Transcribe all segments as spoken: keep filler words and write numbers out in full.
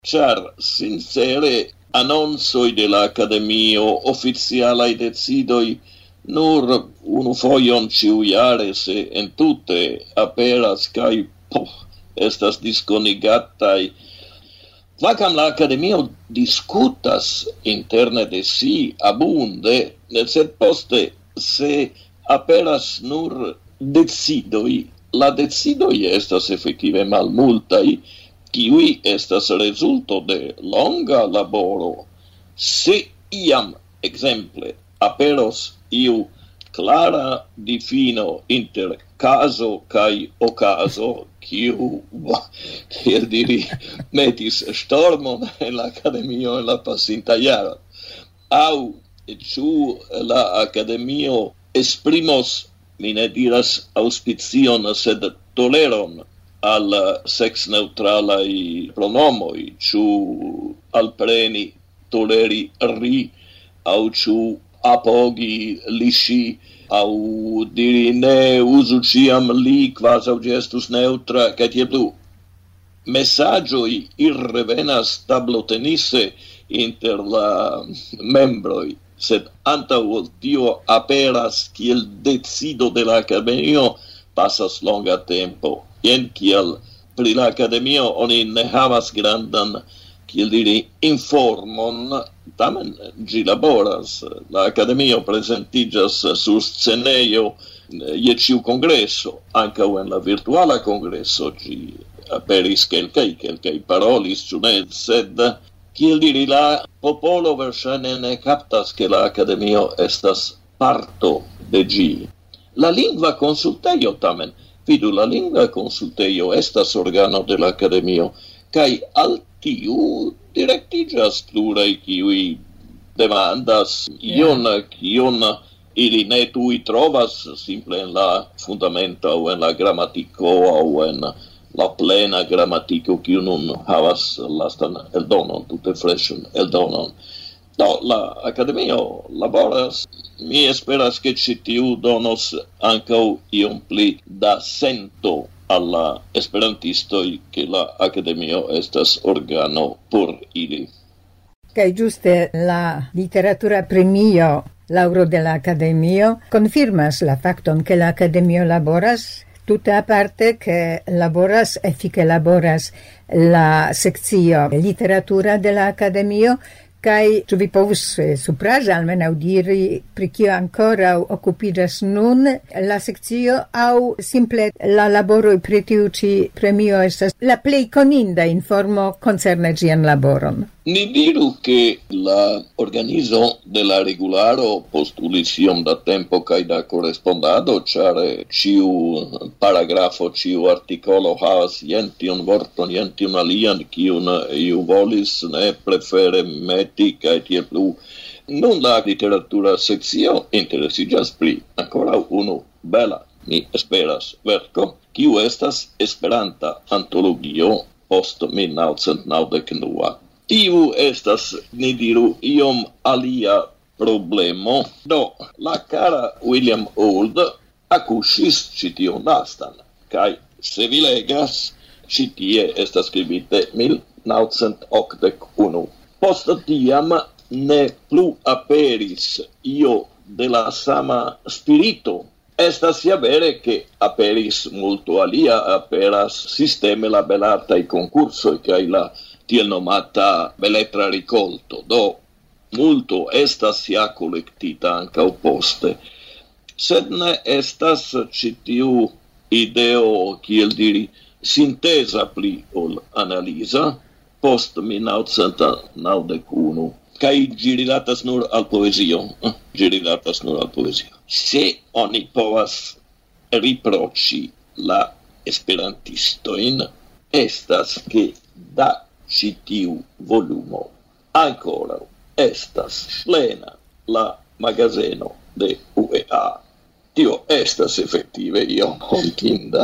char sincere annonsoi de la Academio officialai decidoi nur unu foion ciujare se entute aperas kai poh, estas disconigatai. Quacam la Academio discutas interne de si abunde, sed poste se aperas nur decidoi, la decidoi estas effettive malmultai, kiui estas resulto de longa laboro. Se iam, exemple, aperos iu clara difino inter caso kai ocaso, kiu, kiel diri, metis stormon en la Academio en la pasinta jaro, au ciu la Academio esprimos, mi ne diras auspicion, sed toleron al sex neutralai pronomoi, ciu alpreni, toleri ri, au ciu apogi lishi, au diri ne usu ciam li quasi gestus neutra, ca tie plu. Messagioi irrevenas tablotenisse inter la membroi, sed antau tio aperas kiel decido de la Academio passas longa tempo. Ien kiel pri la Academio oni ne havas grandan, kiel diri, informon, tamen gi laboras. La Academio presentigas sur sceneio je ciu congresso, ancau en la virtuala congresso gi aperis quelcai, quelcai parolis, ciu ne, sed kiel diri, la popolo verŝajne ne captas che la Academio estas parto de gi. La lingva consulteio tamen, vidu, la lingva consulteio estas organo de la Academio, kai al tiu directigas pluraj kiuj demandas ion kion ili ne tui trovas simple en la fundamenta aŭ en la gramatiko aŭ en la plena gramatiko kiu nun havas lastan eldonon, tute freŝan eldonon. Do, la Academio laboras, mi esperas che ci tiu donos ankaŭ iom pli da sento alla esperantistoi che la Academio estas organo por ili. Kaj giuste la literatura premio Lauro de la Academio confirmas la facton che la Academio laboras tutta aparte che laboras effice laboras la seccio literatura de la Academio. Kai tu vi povus eh, supraĵe almenaŭ diri pri kio ankoraŭ okupiĝas nun la sekcio aŭ simple la laboroj pri tiu ĉi premio estas la plej koninda informo koncerne ĝian laboron? Ni diru che la organizo de la regularo postulis iom da tempo kaj da korespondado, ĉar ĉiu paragrafo, ĉiu artikolo havas jen tiun vorton, jen tiun alian, kiun iu volis ne prefere meti kaj tiel plu. Nun la literatura sekcio interesiĝas pri ankoraŭ unu bela, mi esperas, verko, kiu estas Esperanta antologio post mil naŭcent naŭdek du. Tiu estas, ni diru, iom alia problemo. Do, la cara William Old akuŝis ĉi tiun lastan, kaj se vi legas, ĉi tie estas skribite mil naŭcent okdek unu. Post tiam ne plu aperis io de la sama spirito. Estas ja vere che aperis multo alia, aperas sisteme la belartaj konkursoj kaj la tiel nomata beletra ricolto. Do, multo estas ja kolektita ankaŭ poste. Sed ne estas ĉi tiu ideo, kiel diri, sinteza pli ol analiza, post mil naŭcent naŭdek unu. Kaj ĝi rilatas nur al poezio. Ĝi rilatas nur al poezio. Se oni povas riproĉi la esperantistojn, estas ke da ĉi tiu volumo ankoraŭ estas plena la magazeno de U E A. Tio estas efektive iom hontinda.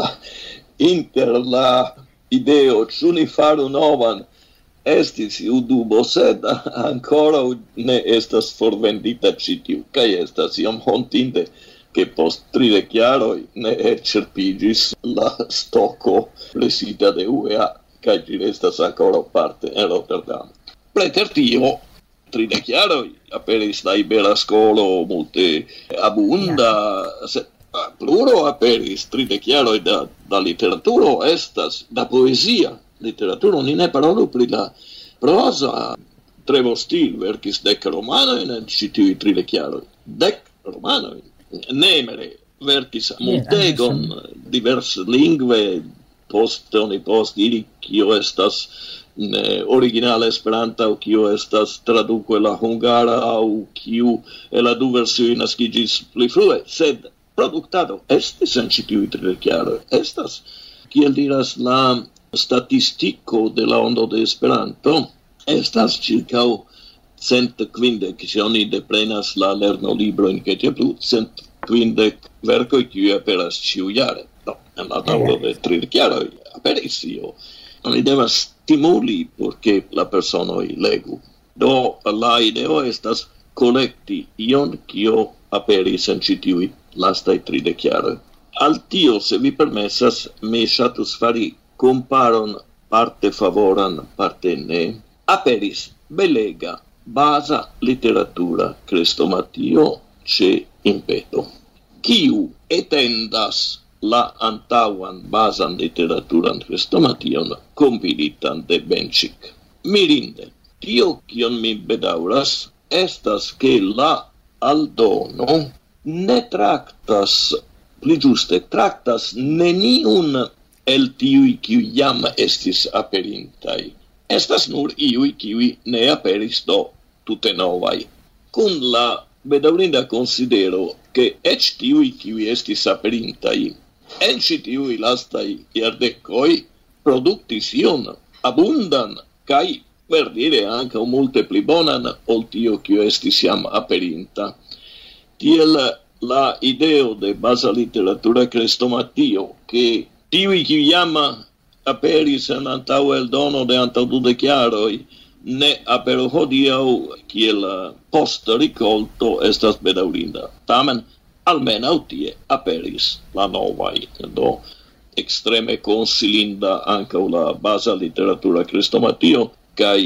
Inter la ideo ĉu ni faru novan estis iu dubo, sed ankoraŭ ne estas forvendita ĉi tiu, kaj estas iom hontinde che post tridek jaroj ne cerpigis la stoko presita de U E A, kai ĝi restas ankoraŭ parte en Rotterdam. Preter tio, tridek jaroj aperis la Ibera Skolo multe abunda, sed pluro aperis tridek jaroj da, da literaturo estas, da poesia literaturo, ni ne parolu pri la prosa. Trevo Stil verkis dek romanojn en ĉi tiuj tridek jaroj. Dek romanojn. Nemere verkis multegon diverslingve, poste oni povas diri kio estas ne, originala Esperanta aŭ kio estas traduko el la hungara aŭ kiu el la du versioj naskiĝis pli frue, sed produktado estis en ĉi tiuj tridek jaroj. Estas, kiel diras la statistiko de la ondo de Esperanto, estas circau cent quindec, se oni deprenas la lernolibrojn kaj tiel plu, cent quindec verkoj kiuj aperas ĉiujare. No, en la daŭro de tridek jaroj aperis io. Oni devas stimuli por ke la personoj legu. Do la ideo estas kolekti ion kio aperis en ĉi tiuj lastaj tridek jaroj. Al tio, se vi permesas, mi ŝatus fari comparon parte favoran, parte ne. Aperis belega, baza literatura crestomatio ce impeto. Kiu etendas la antauan bazan literaturan crestomation compilitan de Benčík. Mirinde, tio kion mi bedauras estas ke la aldono ne traktas, pli ĝuste traktas neniun el tiuj kiuj jam estis aperintaj. Estas nur iuj kiuj ne aperis do tute novaj. Kun la bedaŭrinda konsidero ke eĉ tiuj kiuj estis aperintaj en ĉi tiuj lastaj jardekoj produktis ion abundan kaj verdire ankaŭ multe pli bonan ol tio kiu estis jam aperinta. Tiel la ideo de baza literatura crestomatio ke tiuj kiuj jam aperis en antaŭ eldono de antaŭ dudek jaroj ne aperu hodiaŭ kiel post rikolto estas bedaŭrinda. Tamen almenaŭ tie aperis la novaj. Do ekstreme konsilinda ankaŭ la baza literatura crestomatio kaj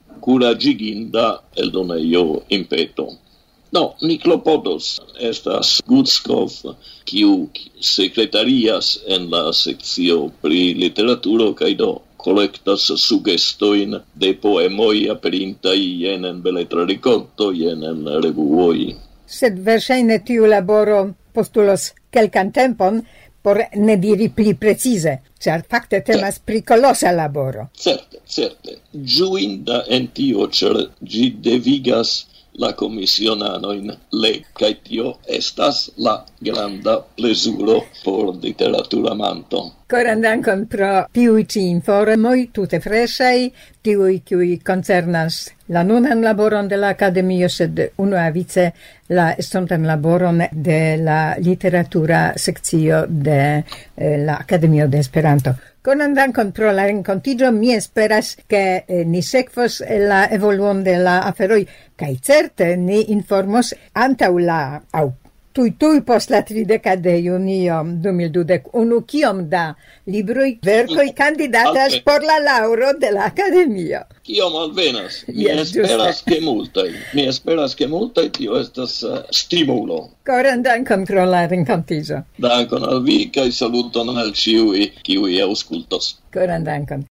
kuraĝiginda eldonejo Impeto. No, ni klopodos estas Gudskov, kiu sekretarias en la sekcio pri literaturo kaj do kolektas sugestojn de poemoj aperintaj jen en beletra rikolto, jen en revuoj. Sed verŝajne tiu laboro postulos kelkan tempon, por ne diri pli precize, ĉar fakte temas pri kolosa laboro. Certe, certe. Ĝuinda en tio, ĉar ĝi devigas la komisionanojn legi, kaj tio estas la granda plezuro por literaturamanto. Koran dankon pro tiuj ĉi informoj tute freŝaj, tiuj kiuj koncernas la nunan laboron de la Akademio, sed unuavice la estontan laboron de la literatura sekcio de eh, la Akademio de Esperanto. Koran dankon pro la renkontiĝo, mi esperas ke eh, ni sekvos la evoluon de la aferoj, kaj certe ni informos antaŭ la aŭ Tui tui post la trideka de junio du mil dudek unu kiom da libroj, verkoj kandidatas okay. por la laŭro de la Akademio. Kiom alvenas? Mi yes, esperas ke multaj. Mi esperas ke multaj, tio estas uh, stimulo. Koran dankon pro la renkontiĝo. Dankon al vi kaj saluton al ĉiuj, kiuj aŭskultos. Koran dankon.